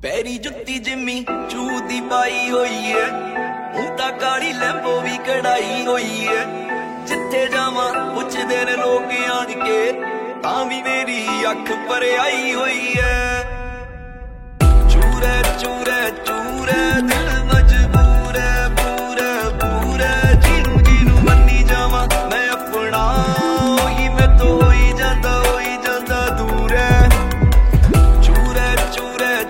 ਪੈਰੀ ਜੁੱਤੀ ਜਿੰਮੀ ਚੂ ਦੀ ਪਾਈ ਹੋਈ ਏ, ਹੁਣ ਤਾਂ ਕਾਲੀ ਲੈਂਬੋ ਵੀ ਕਢਾਈ ਹੋਈ ਏ। ਜਿੱਥੇ ਜਾਵਾਂ ਪੁੱਛਦੇ ਨੇ ਲੋਕ ਆਣ ਕੇ, ਤਾਂ ਵੀ ਮੇਰੀ ਅੱਖ ਭਰ ਆਈ ਹੋਈ ਏ।